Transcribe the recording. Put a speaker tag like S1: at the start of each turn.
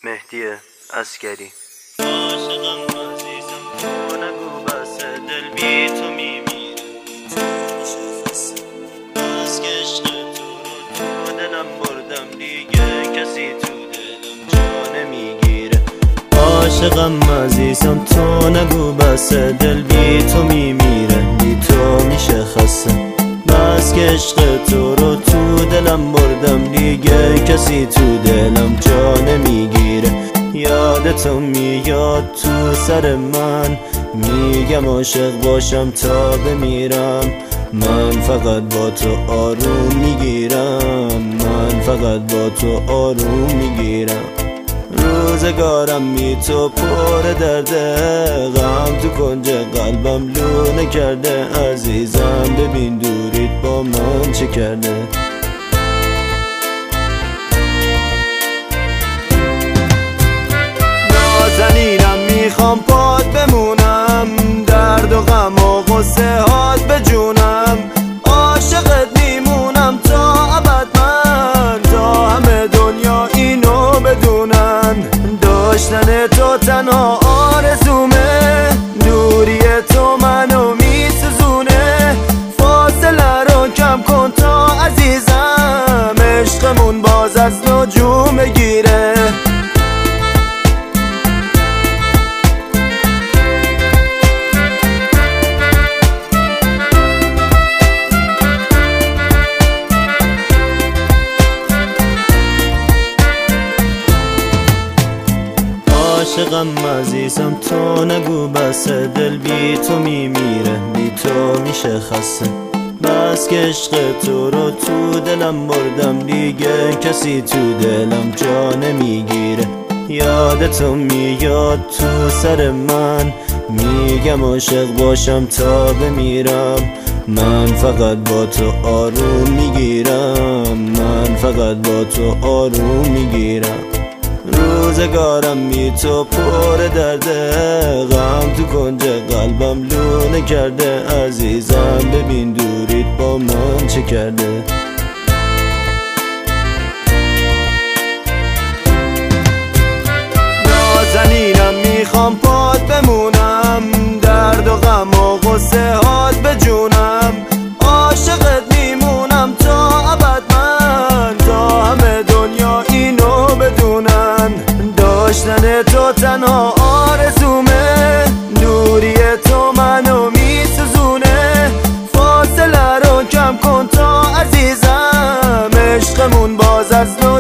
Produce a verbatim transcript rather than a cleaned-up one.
S1: مهدی عسکری. عاشقم عزیزم تو نگو بس دل بی تو میمیره، از که عشق تو رو تو دلم بردم دیگه کسی تو دلم جا نمیگیره. عاشقم عزیزم تو نگو بس دل بی تو میمیره، بی تو میشه خسته، بس که عشق تو رو تو دلم بردم دیگه کسی تو دلم جا نمیگیره. یادتو میاد تو سر من، میگم عاشق باشم تا بمیرم، من فقط با تو آروم میگیرم، من فقط با تو آروم میگیرم. روزگارم بی تو پر درده، غم تو کنج قلبم لونه کرده، عزیزم ببین دوریت با من چه کرده. نازنینم میخوام پات بمونم، درد و غم و غصه هات بجونم، عاشقت میمونم تا ابد من، تا همه دنیا اینو بدونن، داشتن تو تنها آرزومه، دوری تو منو میسوزونه، فاصله رو کم کن تا عزیزم، عشقمون باز از نجوم بگیره. عاشقم عزیزم تو نگو بس دل بی تو میمیره، بی تو میشه خسته، بس که عشق تو رو تو دلم بردم دیگه کسی تو دلم جا نمیگیره. یادتو میاد تو سر من، میگم عاشق باشم تا بمیرم، من فقط با تو آروم میگیرم، من فقط با تو آروم میگیرم. روزگارم بی تو پر درده، غم تو کنج قلبم لونه کرده، عزیزم ببین دوریت با من چه کرده. نازنینم میخوام پات بمونم، درد و غم و غصه هات بجونم، عاشقت میمونم تا ابد من، تا همه دنیا اینو بدونن، داشتن تو تنها آرزومه، دوری تو منو میسوزونه، فاصله رو کم کن تا عزیزم، عشقمون باز از